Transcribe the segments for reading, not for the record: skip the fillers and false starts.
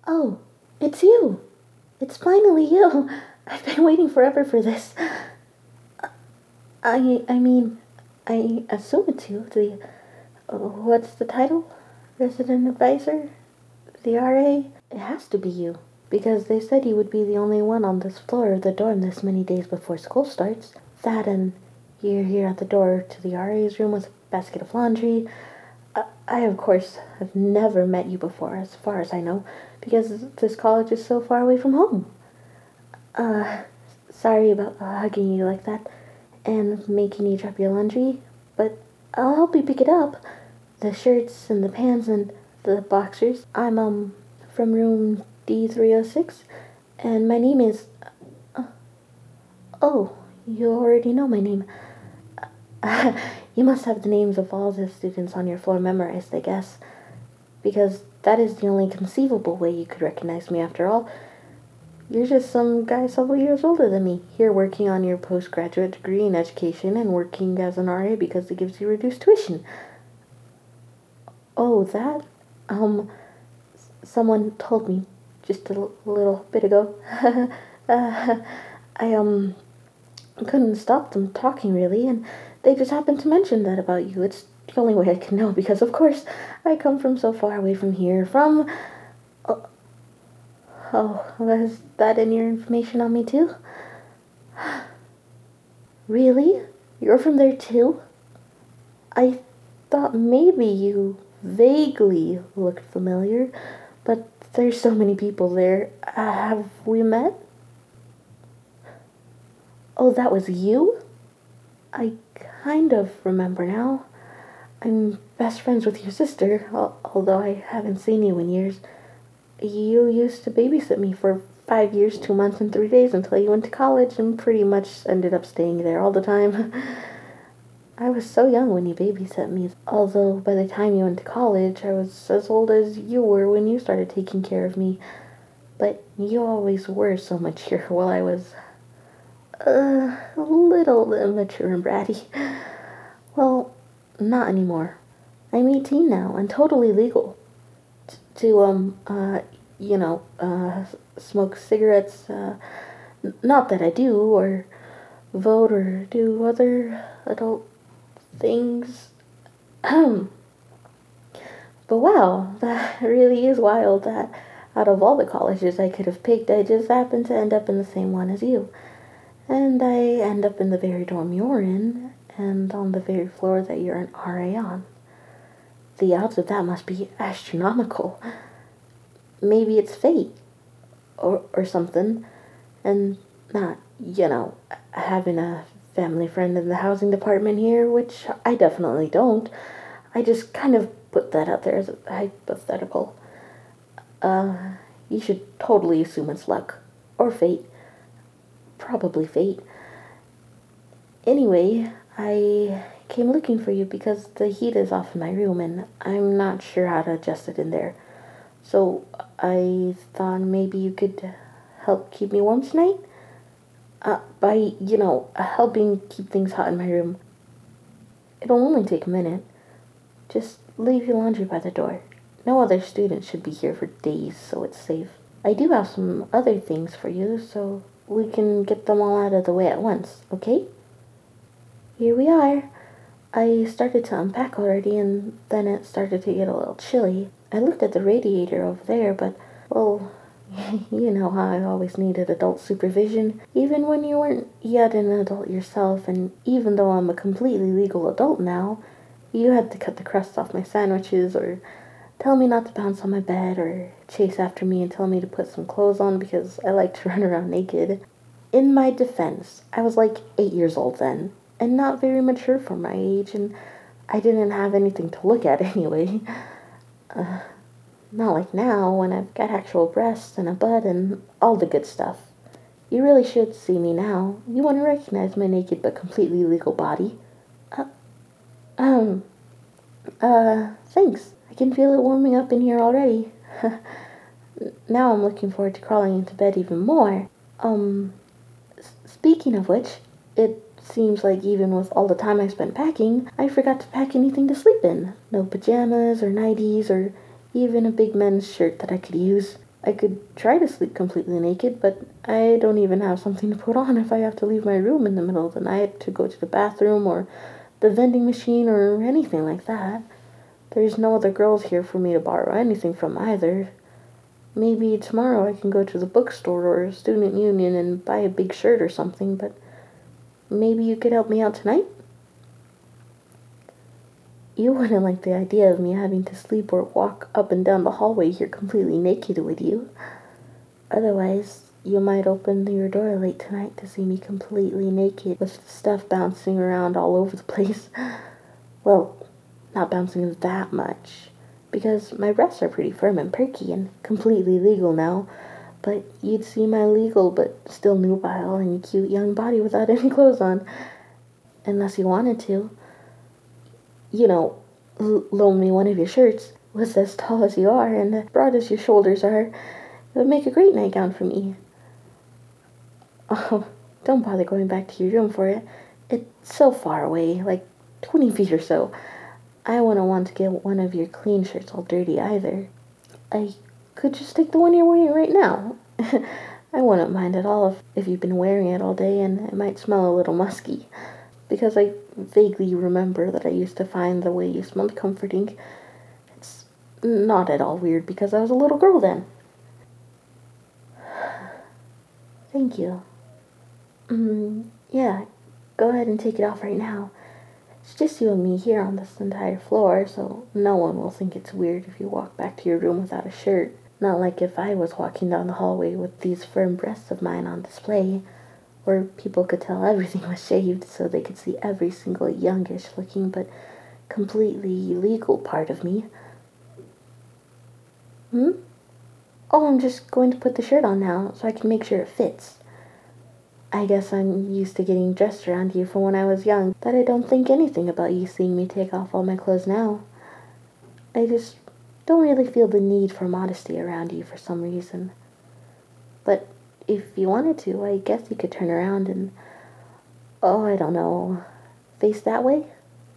Oh, it's you. It's finally you. I've been waiting forever for this. I mean, I assume it's you. What's the title? Resident Advisor? The RA? It has to be you. Because they said you would be the only one on this floor of the dorm this many days before school starts. That and you're here at the door to the RA's room with a basket of laundry. I, of course, have never met you before, as far as I know, because this college is so far away from home. Uh, Sorry about hugging you like that and making you drop your laundry, but I'll help you pick it up. The shirts and the pants and the boxers. I'm, from room D306, and my name is. Uh, oh, you already know my name. You must have the names of all the students on your floor memorized, I guess, because that is the only conceivable way you could recognize me after all. You're just some guy several years older than me, here working on your postgraduate degree in education and working as an RA because it gives you reduced tuition. Oh, that? Someone told me just a little bit ago. uh, I couldn't stop them talking really, and they just happened to mention that about you. It's the only way I can know because, of course, I come from so far away from here. Oh, oh, was that in your information on me too? Really? You're from there too? I thought maybe you vaguely looked familiar, but there's so many people there. Have we met? Oh, that was you? I kind of remember now. I'm best friends with your sister, although I haven't seen you in years. You used to babysit me for 5 years, 2 months, and 3 days until you went to college and pretty much ended up staying there all the time. I was so young when you babysat me, although by the time you went to college, I was as old as you were when you started taking care of me. But you always were so mature while I was a little immature and bratty. Well, not anymore. I'm 18 now and totally legal to, smoke cigarettes. Not that I do, or vote, or do other adult things. But wow, that really is wild that out of all the colleges I could have picked, I just happened to end up in the same one as you. And I end up in the very dorm you're in, and on the very floor that you're an RA on. The odds of that must be astronomical. Maybe it's fate, or something, and not, having a family friend in the housing department here, which I definitely don't. I just kind of put that out there as a hypothetical. Uh, you should totally assume it's luck, or fate. Probably fate. Anyway, I came looking for you because the heat is off in my room and I'm not sure how to adjust it in there. So I thought maybe you could help keep me warm tonight? By, helping keep things hot in my room. It'll only take a minute. Just leave your laundry by the door. No other students should be here for days, so it's safe. I do have some other things for you, so we can get them all out of the way at once, okay? Here we are. I started to unpack already, and then it started to get a little chilly. I looked at the radiator over there, but, well, you know how I always needed adult supervision, even when you weren't yet an adult yourself, and even though I'm a completely legal adult now, you had to cut the crust off my sandwiches, or tell me not to bounce on my bed, or chase after me and tell me to put some clothes on because I like to run around naked. In my defense, I was like 8 years old then, and not very mature for my age, and I didn't have anything to look at anyway. Uh, Not like now, when I've got actual breasts and a butt and all the good stuff. You really should see me now. You wouldn't recognize my naked but completely legal body. Uh, um, Thanks. I can feel it warming up in here already. Now I'm looking forward to crawling into bed even more. Speaking of which, it seems like even with all the time I spent packing, I forgot to pack anything to sleep in. No pajamas or nighties or even a big men's shirt that I could use. I could try to sleep completely naked, but I don't even have something to put on if I have to leave my room in the middle of the night to go to the bathroom or the vending machine or anything like that. There's no other girls here for me to borrow anything from either. Maybe tomorrow I can go to the bookstore or student union and buy a big shirt or something, but maybe you could help me out tonight? You wouldn't like the idea of me having to sleep or walk up and down the hallway here completely naked, would you? Otherwise, you might open your door late tonight to see me completely naked with stuff bouncing around all over the place. Well, not bouncing that much, because my breasts are pretty firm and perky and completely legal now, but you'd see my legal but still nubile and cute young body without any clothes on, unless you wanted to. You know, loan me one of your shirts. Was as tall as you are and as broad as your shoulders are. It would make a great nightgown for me. Oh, don't bother going back to your room for it. It's so far away, like 20 feet or so. I wouldn't want to get one of your clean shirts all dirty either. I could just take the one you're wearing right now. I wouldn't mind at all if you've been wearing it all day and it might smell a little musky. Because I vaguely remember that I used to find the way you smelled comforting. It's not at all weird because I was a little girl then. Thank you. Yeah, go ahead and take it off right now. It's just you and me here on this entire floor, so no one will think it's weird if you walk back to your room without a shirt. Not like if I was walking down the hallway with these firm breasts of mine on display, where people could tell everything was shaved so they could see every single youngish looking but completely legal part of me. Oh, I'm just going to put the shirt on now so I can make sure it fits. I guess I'm used to getting dressed around you from when I was young, that I don't think anything about you seeing me take off all my clothes now. I just don't really feel the need for modesty around you for some reason. But if you wanted to, I guess you could turn around and, oh, I don't know, face that way?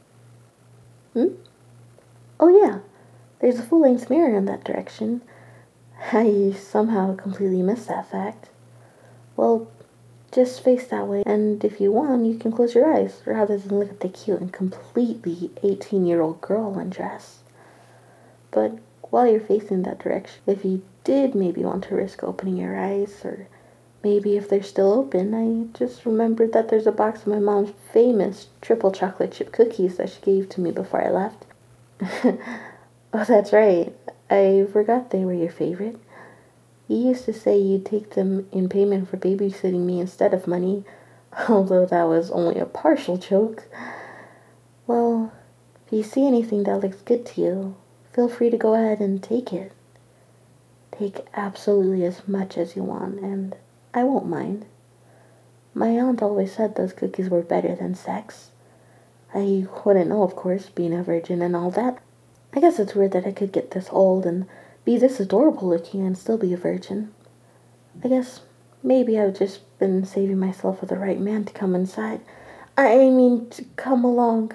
Oh yeah, there's a full-length mirror in that direction. I somehow completely missed that fact. Well, just face that way, and if you want, you can close your eyes, rather than look at the cute and completely 18-year-old girl undressed. But while you're facing that direction, if you did maybe want to risk opening your eyes, or maybe if they're still open, I just remembered that there's a box of my mom's famous triple chocolate chip cookies that she gave to me before I left. Oh, that's right. I forgot they were your favorite. You used to say you'd take them in payment for babysitting me instead of money, although that was only a partial joke. Well, if you see anything that looks good to you, feel free to go ahead and take it. Take absolutely as much as you want, and I won't mind. My aunt always said those cookies were better than sex. I wouldn't know, of course, being a virgin and all that. I guess it's weird that I could get this old and be this adorable looking and still be a virgin. I guess maybe I've just been saving myself for the right man to come inside. I mean, to come along.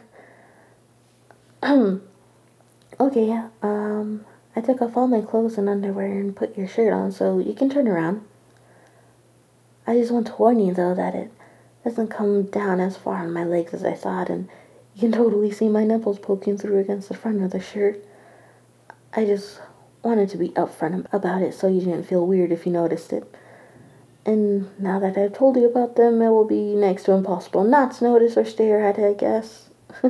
Okay, I took off all my clothes and underwear and put your shirt on, so you can turn around. I just want to warn you, though, that it doesn't come down as far on my legs as I thought, and you can totally see my nipples poking through against the front of the shirt. I just wanted to be upfront about it so you didn't feel weird if you noticed it. And now that I've told you about them, it will be next to impossible not to notice or stare at it, I guess.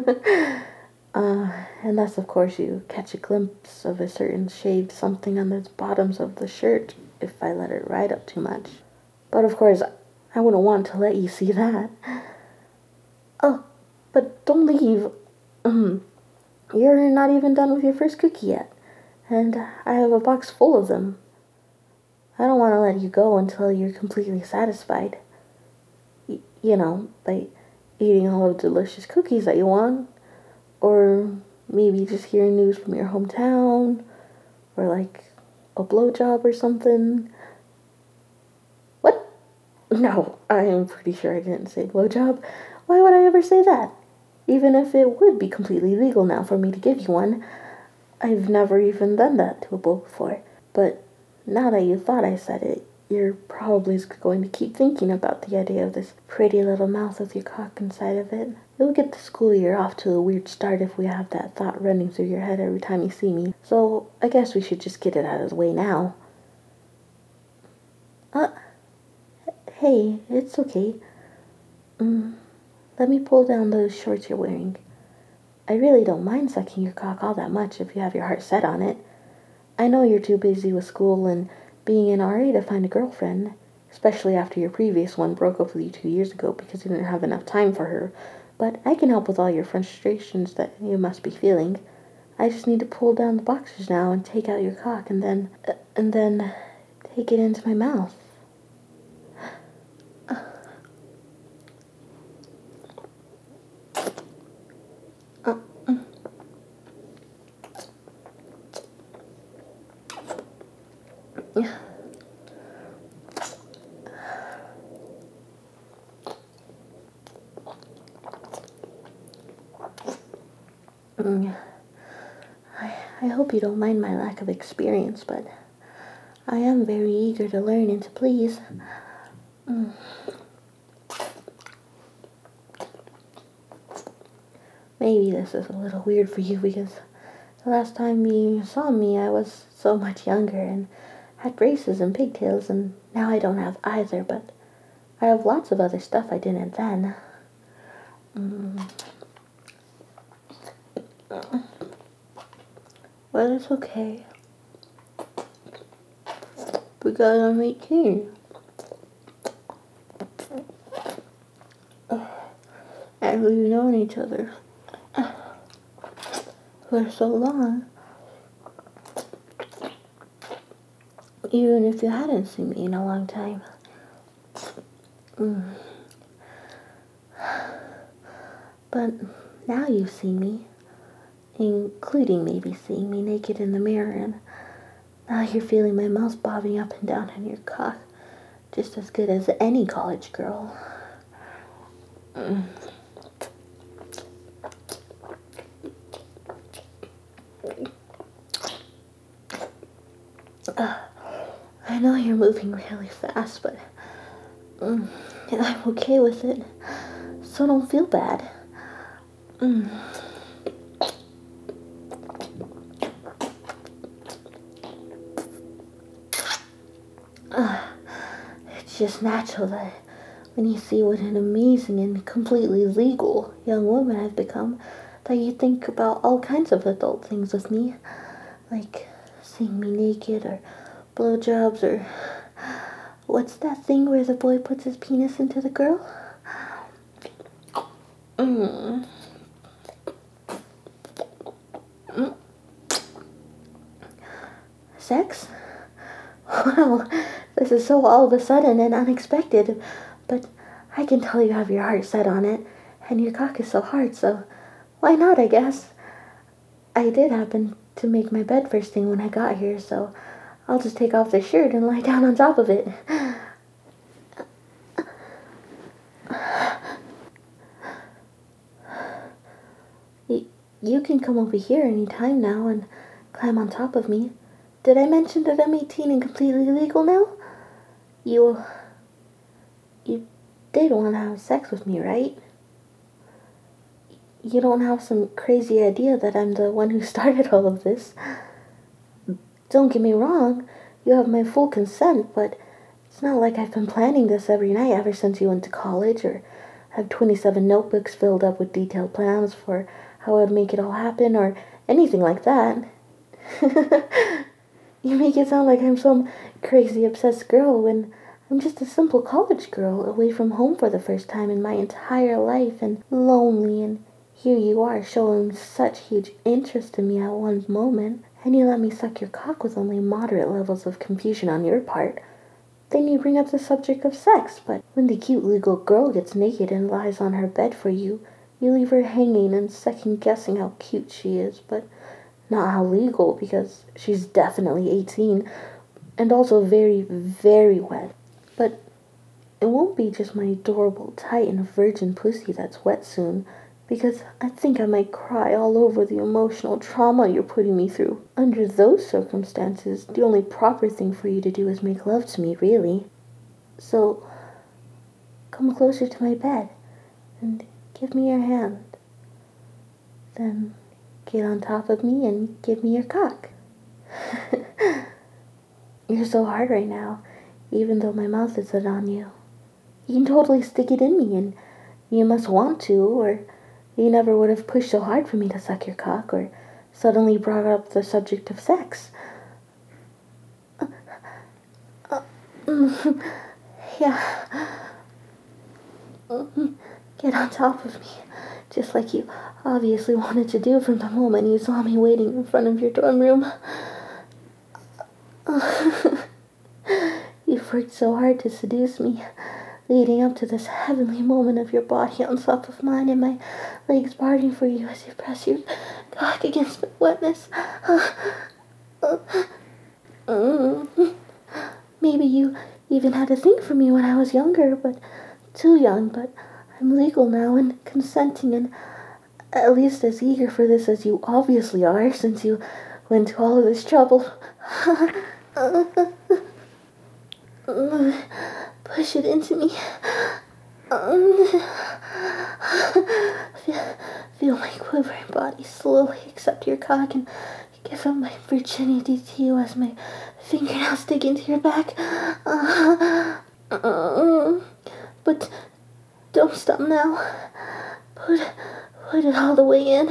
Unless, of course, you catch a glimpse of a certain shaved something on the bottoms of the shirt if I let it ride up too much. But, of course, I wouldn't want to let you see that. Oh, but don't leave. You're not even done with your first cookie yet, and I have a box full of them. I don't want to let you go until you're completely satisfied. By eating all the delicious cookies that you want, or maybe just hearing news from your hometown, or like a blowjob or something. What? No, I am pretty sure I didn't say blowjob. Why would I ever say that? Even if it would be completely legal now for me to give you one, I've never even done that to a boy before. But Now that you thought I said it, you're probably going to keep thinking about the idea of this pretty little mouth with your cock inside of it. You'll get the school year off to a weird start if we have that thought running through your head every time you see me. So I guess we should just get it out of the way now. Uh, hey, it's okay. Let me pull down those shorts you're wearing. I really don't mind sucking your cock all that much if you have your heart set on it. I know you're too busy with school and being an RA to find a girlfriend, especially after your previous one broke up with you 2 years ago because you didn't have enough time for her, but I can help with all your frustrations that you must be feeling. I just need to pull down the boxers now and take out your cock and then take it into my mouth. I hope you don't mind my lack of experience, but I am very eager to learn and to please. Maybe this is a little weird for you because the last time you saw me, I was so much younger and had braces and pigtails, and now I don't have either, but I have lots of other stuff I didn't then. But it's okay, because I'm 18. And we've known each other for so long. Even if you hadn't seen me in a long time. But now you've seen me, including maybe seeing me naked in the mirror, and now you're feeling my mouth bobbing up and down on your cock, just as good as any college girl. I know you're moving really fast, but I'm okay with it, so don't feel bad. It's just natural that when you see what an amazing and completely legal young woman I've become, that you think about all kinds of adult things with me, like seeing me naked or blowjobs or what's that thing where the boy puts his penis into the girl? Sex? Well, this is so all of a sudden and unexpected, but I can tell you have your heart set on it, and your cock is so hard, so why not, I guess? I did happen to make my bed first thing when I got here, so I'll just take off the shirt and lie down on top of it. You can come over here anytime now and climb on top of me. Did I mention that I'm 18 and completely legal now? You did want to have sex with me, right? You don't have some crazy idea that I'm the one who started all of this. Don't get me wrong, you have my full consent, but it's not like I've been planning this every night ever since you went to college, or have 27 notebooks filled up with detailed plans for how I'd make it all happen, or anything like that. You make it sound like I'm some crazy obsessed girl when I'm just a simple college girl away from home for the first time in my entire life and lonely, and here you are showing such huge interest in me at one moment, and you let me suck your cock with only moderate levels of confusion on your part. Then you bring up the subject of sex, but when the cute legal girl gets naked and lies on her bed for you, you leave her hanging and second guessing how cute she is, but not how legal, because she's definitely 18 and also very, very wet. But it won't be just my adorable, tight, and virgin pussy that's wet soon. because I think I might cry all over the emotional trauma you're putting me through. Under those circumstances, the only proper thing for you to do is make love to me, really. So, come closer to my bed and give me your hand. Then get on top of me and give me your cock. You're so hard right now, even though my mouth isn't on you. You can totally stick it in me, and you must want to, or you never would have pushed so hard for me to suck your cock, or suddenly brought up the subject of sex. Yeah. Get on top of me, just like you obviously wanted to do from the moment you saw me waiting in front of your dorm room. You've worked so hard to seduce me, leading up to this heavenly moment of your body on top of mine and my legs parting for you as you press your cock against my wetness. Maybe you even had a thing for me when I was younger, but too young, but I'm legal now and consenting and at least as eager for this as you obviously are, since you went to all of this trouble. Push it into me. Feel my quivering body slowly accept your cock and give up my virginity to you as my fingernails dig into your back. But don't stop now. Put it all the way in.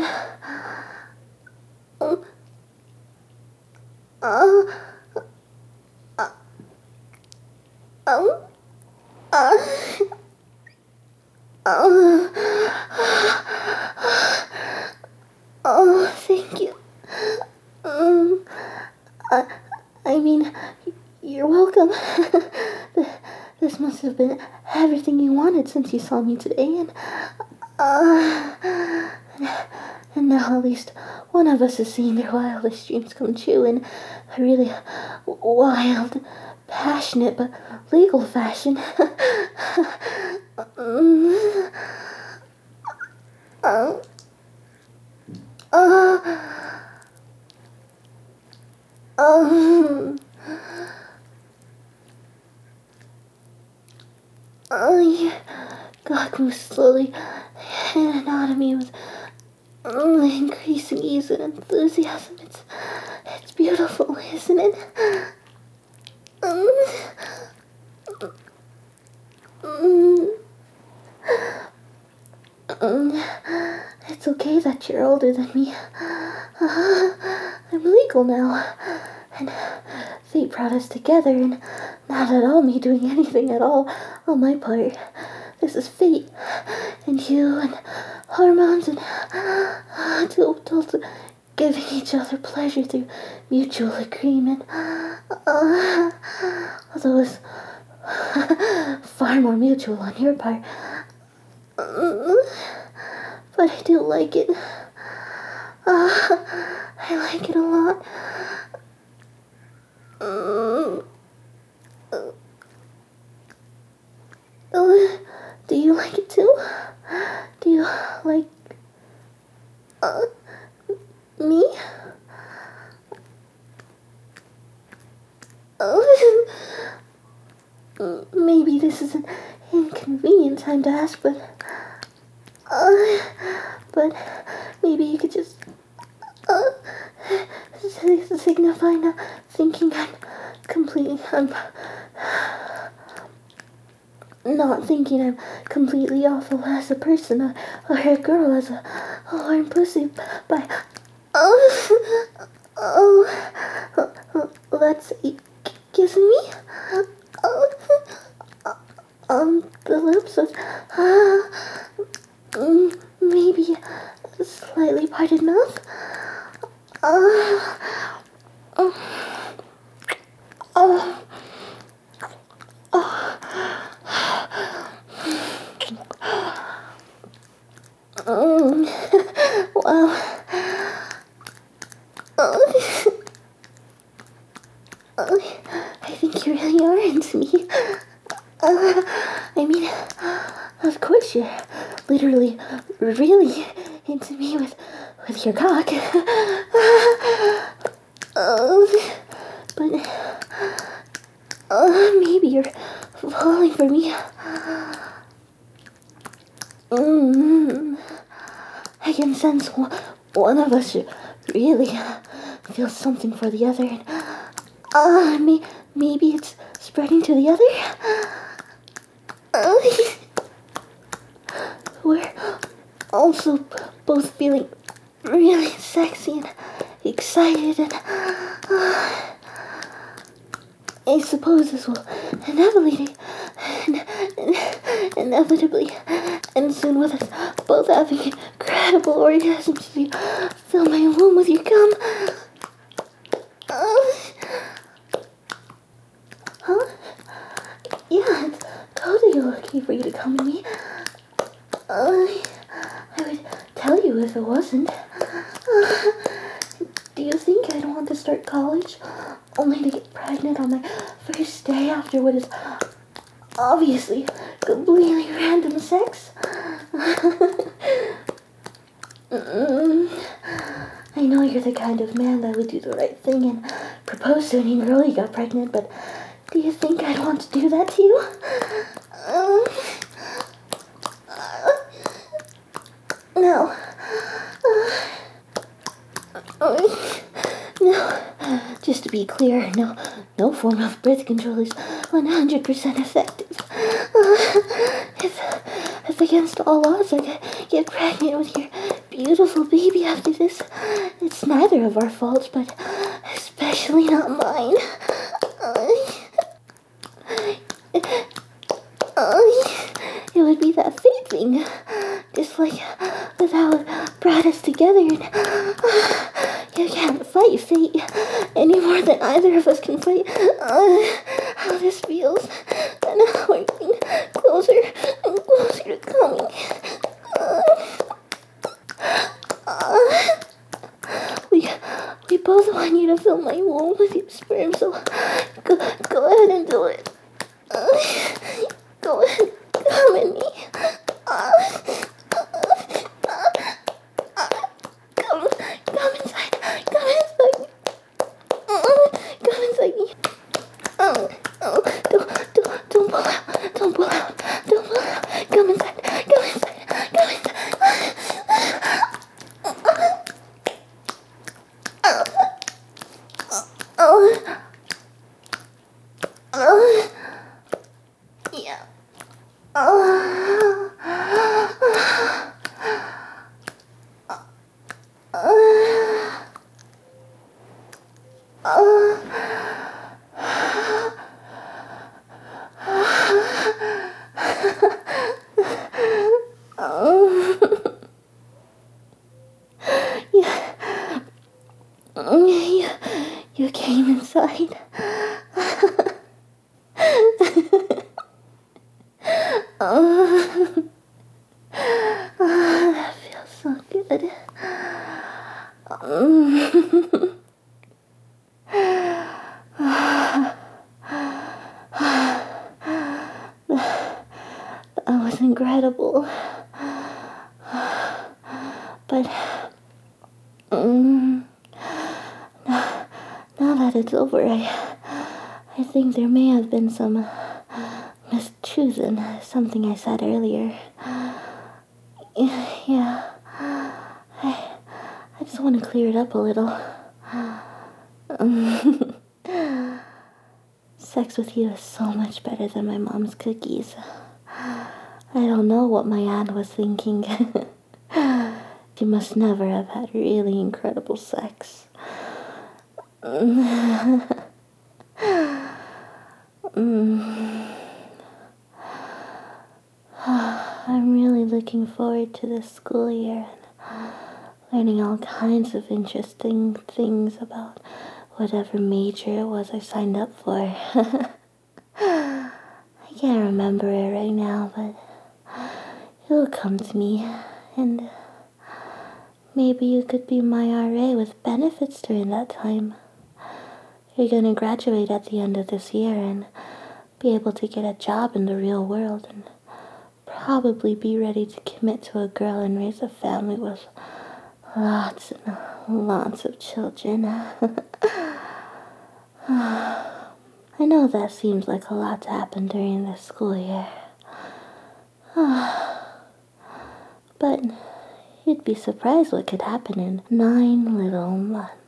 Oh, thank you. I mean, you're welcome. This must have been everything you wanted since you saw me today, and now at least one of us is seeing their wildest dreams come true in a really wild, passionate, but legal fashion. Your cock moves slowly and on me with increasing ease and enthusiasm. It's beautiful, isn't it? It's okay that you're older than me. I'm legal now, and fate brought us together, and not at all me doing anything at all on my part. This is fate, and you, and hormones, and two adults giving each other pleasure through mutual agreement. Although it's far more mutual on your part. But I do like it. I like it a lot. Do you like it too? Do you like me? Maybe this is an inconvenient time to ask, but maybe you could just signify not thinking I'm not thinking I'm completely awful as a person or a girl as a horn pussy by let's say kissing me on the lips of maybe a slightly parted mouth. Wow. I think you really are into me. I mean, of course you're literally really into me with your cock. But maybe you're falling for me. I can sense one of us really feels something for the other, and maybe it's spreading to the other. We're also both feeling really sexy and excited, and I suppose this will inevitably end soon with us both having incredible orgasms. You fill my womb with your cum. Huh? Yeah, it's totally okay for you to come to me. I would tell you if it wasn't. Do you think I'd want to start college only to get pregnant on my first day after what is obviously completely random sex? I know you're the kind of man that would do the right thing and propose to any girl you got pregnant, but do you think I'd want to do that to you? No. No. Just to be clear, no form of birth control is 100% effective. If against all odds I get pregnant with your beautiful baby after this, it's neither of our faults, but especially not mine. It would be that fate thing, just like with how it brought us together, and you can't fight fate any more than either of us can fight how this feels, and how we're getting closer and closer to coming. We both want you to fill my womb with your sperm, so go ahead and do it. Go ahead, come at me. Come inside. Come inside. Come inside me. Don't pull out. Don't pull out. Don't pull out. Come inside. Come inside. Come inside. Yeah. You came inside. That feels so good. That was incredible. But now that it's over, I think there may have been some mistruth in something I said earlier. Yeah, I just want to clear it up a little. Sex with you is so much better than my mom's cookies. I don't know what my aunt was thinking. She must never have had really incredible sex. I'm really looking forward to this school year and learning all kinds of interesting things about whatever major it was I signed up for. I can't remember it right now, but it'll come to me, and maybe you could be my RA with benefits during that time. You're gonna graduate at the end of this year and be able to get a job in the real world and probably be ready to commit to a girl and raise a family with lots and lots of children. I know that seems like a lot to happen during this school year. But you'd be surprised what could happen in 9 little months.